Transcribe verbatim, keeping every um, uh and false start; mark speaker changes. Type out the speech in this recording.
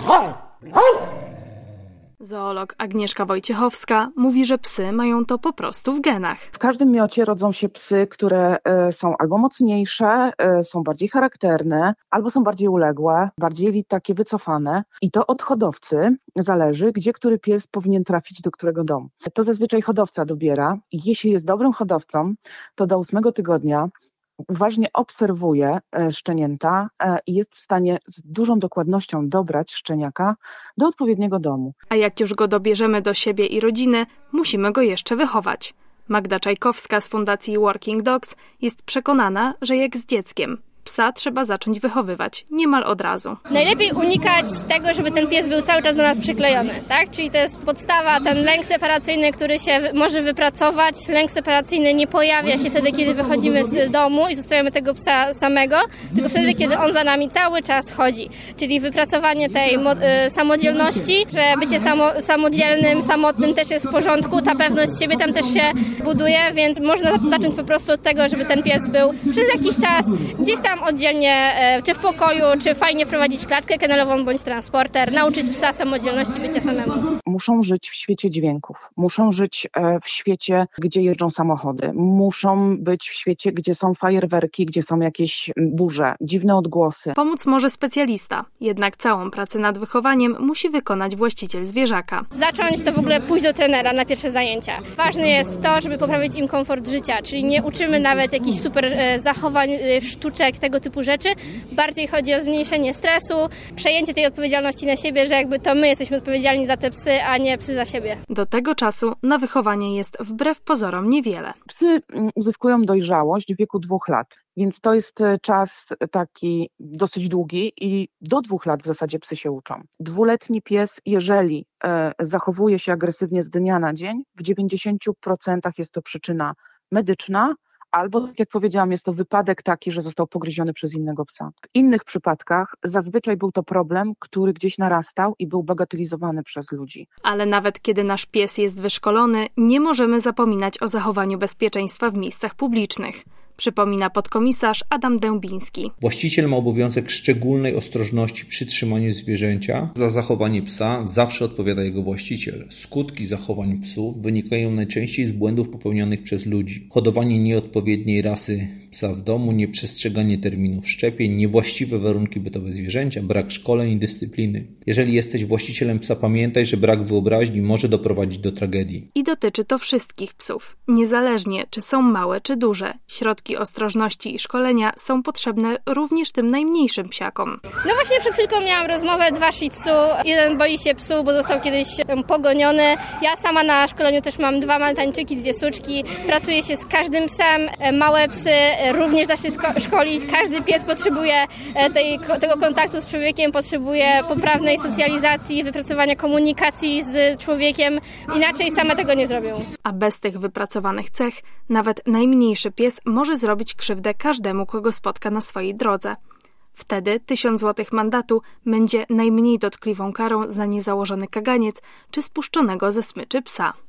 Speaker 1: Zoolog Agnieszka Wojciechowska mówi, że psy mają to po prostu w genach.
Speaker 2: W każdym miocie rodzą się psy, które są albo mocniejsze, są bardziej charakterne, albo są bardziej uległe, bardziej takie wycofane. I to od hodowcy zależy, gdzie który pies powinien trafić do którego domu. To zazwyczaj hodowca dobiera i jeśli jest dobrym hodowcą, to do ósmego tygodnia uważnie obserwuje szczenięta i jest w stanie z dużą dokładnością dobrać szczeniaka do odpowiedniego domu.
Speaker 1: A jak już go dobierzemy do siebie i rodziny, musimy go jeszcze wychować. Magda Czajkowska z Fundacji Working Dogs jest przekonana, że jak z dzieckiem. Psa trzeba zacząć wychowywać niemal od razu.
Speaker 3: Najlepiej unikać tego, żeby ten pies był cały czas do nas przyklejony, tak? Czyli to jest podstawa, ten lęk separacyjny, który się może wypracować. Lęk separacyjny nie pojawia się wtedy, kiedy wychodzimy z domu i zostawiamy tego psa samego, tylko wtedy, kiedy on za nami cały czas chodzi. Czyli wypracowanie tej mo- y, samodzielności, że bycie samo- samodzielnym, samotnym też jest w porządku, ta pewność siebie tam też się buduje, więc można zacząć po prostu od tego, żeby ten pies był przez jakiś czas gdzieś tam oddzielnie, czy w pokoju, czy fajnie prowadzić klatkę kennelową bądź transporter, nauczyć psa samodzielności, bycia samemu.
Speaker 2: Muszą żyć w świecie dźwięków, muszą żyć w świecie, gdzie jeżdżą samochody, muszą być w świecie, gdzie są fajerwerki, gdzie są jakieś burze, dziwne odgłosy.
Speaker 1: Pomóc może specjalista, jednak całą pracę nad wychowaniem musi wykonać właściciel zwierzaka.
Speaker 3: Zacząć to w ogóle pójść do trenera na pierwsze zajęcia. Ważne jest to, żeby poprawić im komfort życia, czyli nie uczymy nawet jakichś super zachowań, sztuczek, tego typu rzeczy. Bardziej chodzi o zmniejszenie stresu, przejęcie tej odpowiedzialności na siebie, że jakby to my jesteśmy odpowiedzialni za te psy, a nie psy za siebie.
Speaker 1: Do tego czasu na wychowanie jest wbrew pozorom niewiele.
Speaker 2: Psy uzyskują dojrzałość w wieku dwóch lat, więc to jest czas taki dosyć długi i do dwóch lat w zasadzie psy się uczą. Dwuletni pies, jeżeli e, zachowuje się agresywnie z dnia na dzień, w dziewięćdziesięciu procentach jest to przyczyna medyczna, albo, jak powiedziałam, jest to wypadek taki, że został pogryziony przez innego psa. W innych przypadkach zazwyczaj był to problem, który gdzieś narastał i był bagatelizowany przez ludzi.
Speaker 1: Ale nawet kiedy nasz pies jest wyszkolony, nie możemy zapominać o zachowaniu bezpieczeństwa w miejscach publicznych. Przypomina podkomisarz Adam Dębiński.
Speaker 4: Właściciel ma obowiązek szczególnej ostrożności przy trzymaniu zwierzęcia. Za zachowanie psa zawsze odpowiada jego właściciel. Skutki zachowań psów wynikają najczęściej z błędów popełnionych przez ludzi. Hodowanie nieodpowiedniej rasy psa w domu, nieprzestrzeganie terminów szczepień, niewłaściwe warunki bytowe zwierzęcia, brak szkoleń i dyscypliny. Jeżeli jesteś właścicielem psa, pamiętaj, że brak wyobraźni może doprowadzić do tragedii.
Speaker 1: I dotyczy to wszystkich psów. Niezależnie, czy są małe, czy duże. Środki ostrożności i szkolenia są potrzebne również tym najmniejszym psiakom.
Speaker 3: No właśnie przed chwilką miałam rozmowę, dwa shih tzu. Jeden boi się psu, bo został kiedyś pogoniony. Ja sama na szkoleniu też mam dwa maltańczyki, dwie suczki. Pracuję się z każdym psem. Małe psy również da się szkolić. Każdy pies potrzebuje tej, tego kontaktu z człowiekiem, potrzebuje poprawnej socjalizacji, wypracowania komunikacji z człowiekiem. Inaczej same tego nie zrobią.
Speaker 1: A bez tych wypracowanych cech nawet najmniejszy pies może zrobić krzywdę każdemu, kogo spotka na swojej drodze. Wtedy tysiąc złotych mandatu będzie najmniej dotkliwą karą za niezałożony kaganiec czy spuszczonego ze smyczy psa.